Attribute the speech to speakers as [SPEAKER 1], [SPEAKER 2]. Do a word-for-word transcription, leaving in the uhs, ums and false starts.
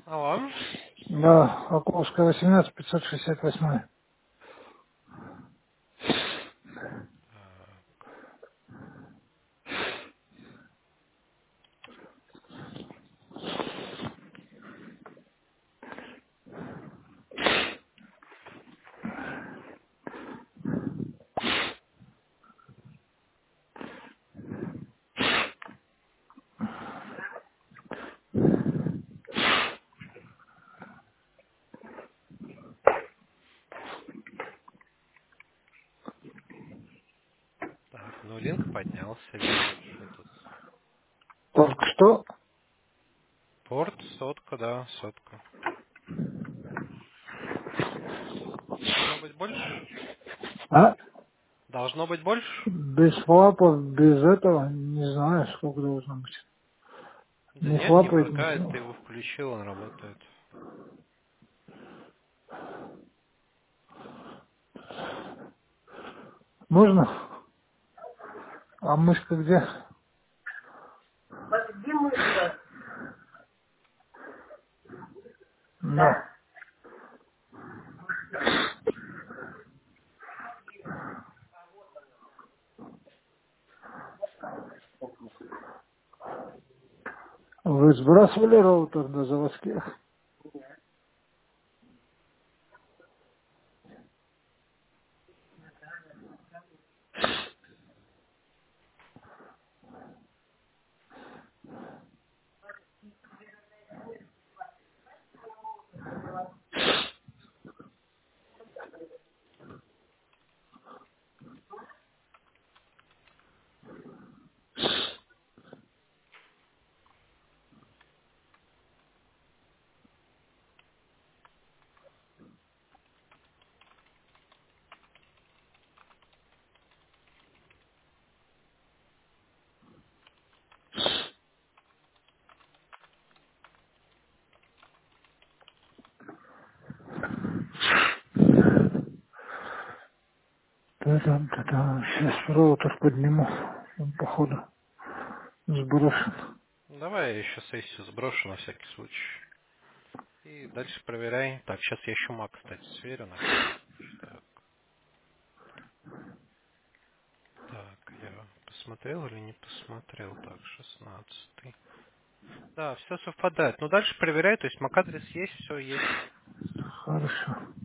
[SPEAKER 1] Алло.
[SPEAKER 2] Да, Околовская, восемнадцать, пятьсот шестьдесят восемь.
[SPEAKER 1] Так, ну линк поднялся, вижу, что тут.
[SPEAKER 2] Только что?
[SPEAKER 1] Порт, сотка, да, сотка. Должно быть больше?
[SPEAKER 2] А?
[SPEAKER 1] Должно быть больше?
[SPEAKER 2] Без флапов, без этого, не знаю, сколько должно быть.
[SPEAKER 1] Да
[SPEAKER 2] Не
[SPEAKER 1] нет, не
[SPEAKER 2] флапает
[SPEAKER 1] моргает,
[SPEAKER 2] ничего.
[SPEAKER 1] ты его включил, он работает.
[SPEAKER 2] Можно? А мышка где? Да. Вы сбрасывали роутер до заводских? Да-да-да-да. Сейчас роутер подниму. Он, походу, сброшен.
[SPEAKER 1] Давай я еще сессию сброшу на всякий случай. И дальше проверяй. Так, сейчас я еще мак, кстати, сверю на всякий случай. Так, так, я посмотрел или не посмотрел? Так, шестнадцатый. Да, все совпадает. Но дальше проверяй, то есть мак-адрес есть, все есть.
[SPEAKER 2] Хорошо.